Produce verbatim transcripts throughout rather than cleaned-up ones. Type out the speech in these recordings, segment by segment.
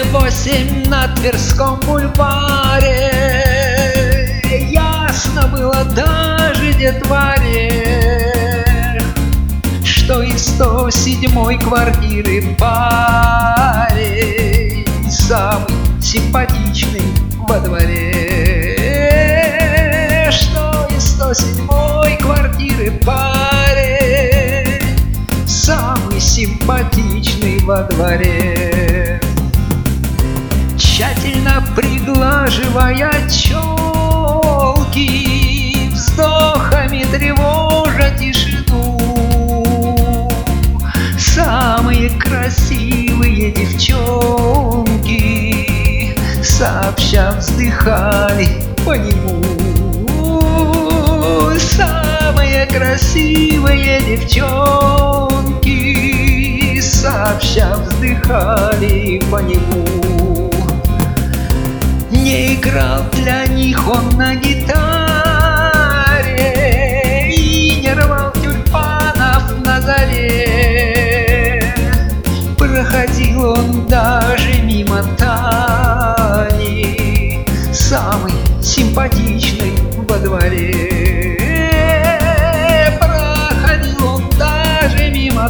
восемь на Тверском бульваре. Ясно было даже детворе, что из сто седьмой квартиры парень самый симпатичный во дворе. Что из сто седьмой квартиры парень самый симпатичный во дворе. Тщательно приглаживая челки, вздохами тревожа тишину, самые красивые девчонки сообща вздыхали по нему. Самые красивые девчонки сообща вздыхали по нему. Не играл для них он на гитаре и не рвал тюльпанов на заре. Проходил он даже мимо Тани, самой симпатичной во дворе. Проходил он даже мимо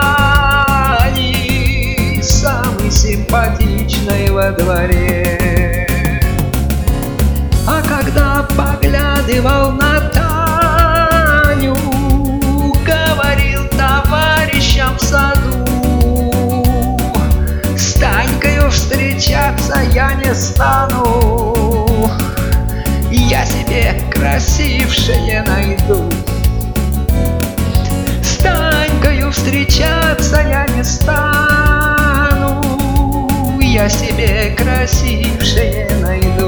Тани, самой симпатичной во дворе. А когда поглядывал на Таню, говорил товарищам в саду: с Танькою встречаться я не стану, я себе красившее найду. С Танькою встречаться я не стану, я себе красившее найду.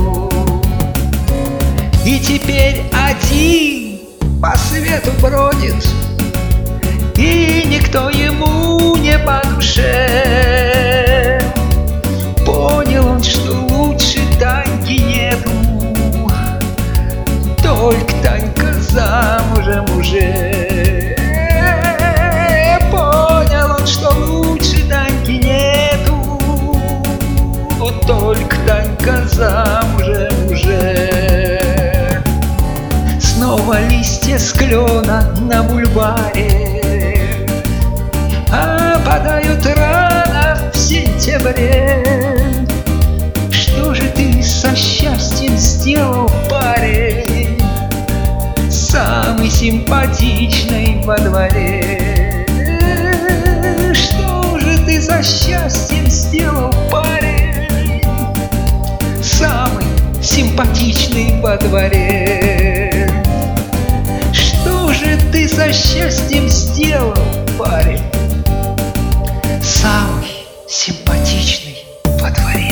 И теперь один по свету бродит, и никто ему не по душе. Понял он, что лучше Таньки нету, только Танька замужем уже. Понял он, что лучше Таньки нету, только Танька замужем уже. Снова листья с клена на бульваре опадают рано в сентябре. Что же ты со счастьем сделал, парень, самый симпатичный во дворе? Что же ты за счастьем сделал, парень, самый симпатичный во дворе? Что же ты за счастьем сделал, парень, самый симпатичный во дворе?